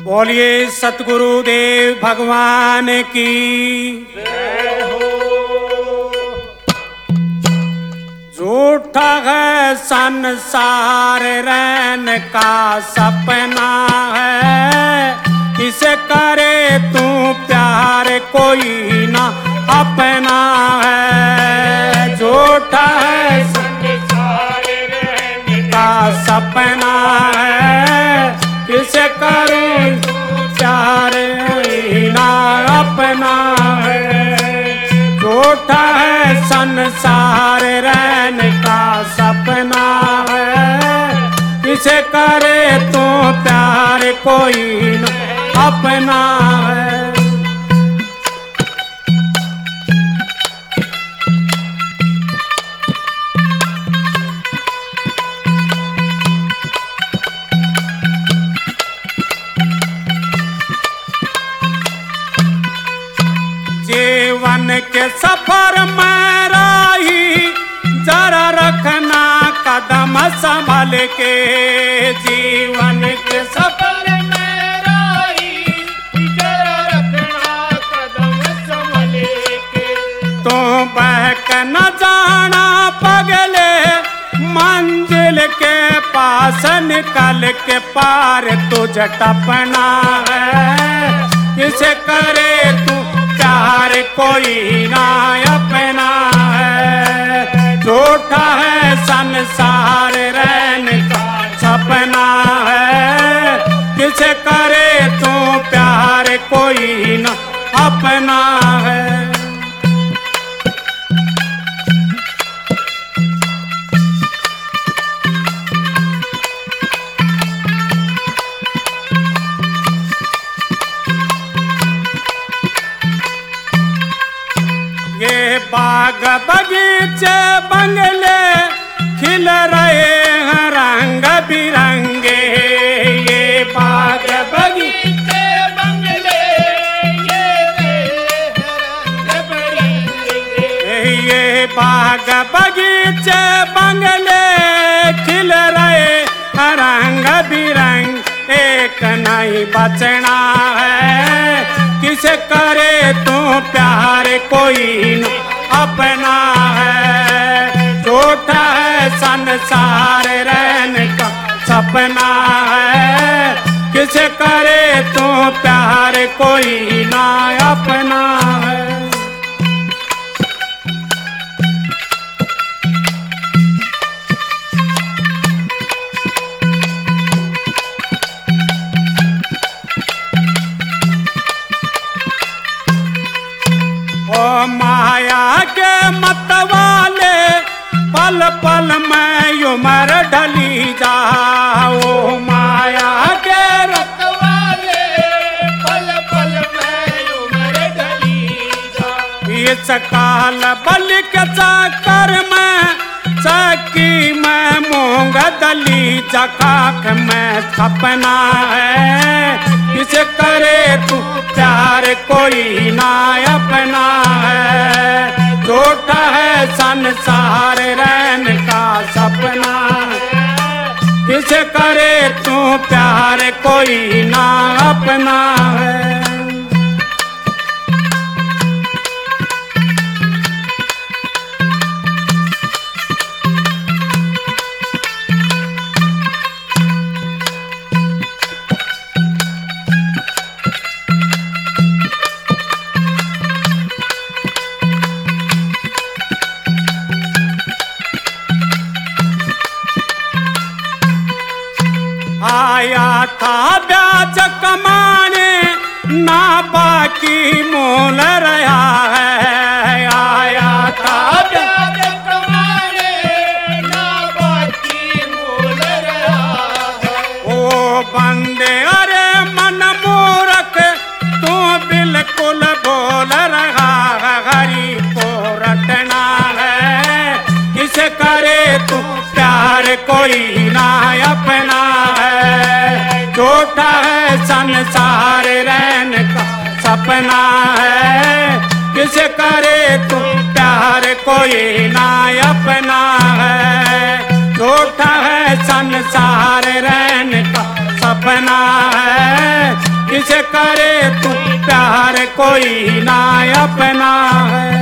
बोलिए सतगुरुदेव भगवान की जय हो। झूठा है संसार रहने का सपना है, किसे करे तू प्यार कोई ना अपना है। झूठा है संसार रहने का सपना है, किसे करे प्यार कोई ना अपना है। झूठा है संसार रहने का सपना है, किसे करे तू प्यार कोई ना अपना है। जीवन के सफर में राही जरा रखना कदम संभल के। जीवन के सफर में राही जरा रखना कदम संभल के। तो बहक न जाना पगले मंजिल के पास निकल के पार तुझे टपना है। किसे करे तू प्यार कोई ना अपना है। झूठा है संसार रहने का सपना है, किसे करे तू प्यार कोई ना अपना है। ये बाग बगीचे बंगले खिल रहे हैं रंग बिरंगे। ये बाग बगीचे बंगले रंग बिरंगे। ये बाग बगीचे बंगले खिल रहे हैं रंग बिरंग। एक नहीं बचना है, किसे करे तू प्यार कोई न अपना है। झूठा है संसार रहने का सपना है, किसे करे तू प्यार कोई ना अपना है। ओ माया के मतवाले पल पल में उम्र ढली जाओ। माया के मतवाले पल पल में उम्र ढली जाओ। इस काल बल के चक्कर में चक्की में मूंग दली चकाक में सपना है। किसे करे तू प्यार कोई ना अपना है। झूठा है संसार रहने का सपना है, किसे करे तू प्यार कोई ना अपना है। आया था ब्याज कमाने ना बाकी मोल रहा है। आया था ब्याज कमाने ना बाकी मोल रहा है। ओ बंदे अरे मन मूर्ख तू बिल्कुल बोल रहा है। हरि को रटना है, किसे करे तू प्यार कोई ना अपना है। झूठा है संसार रहने का सपना है, किसे करे तू प्यार कोई ना अपना है। झूठा है संसार रहने का सपना है, जिसे करे तू प्यार कोई ना अपना है।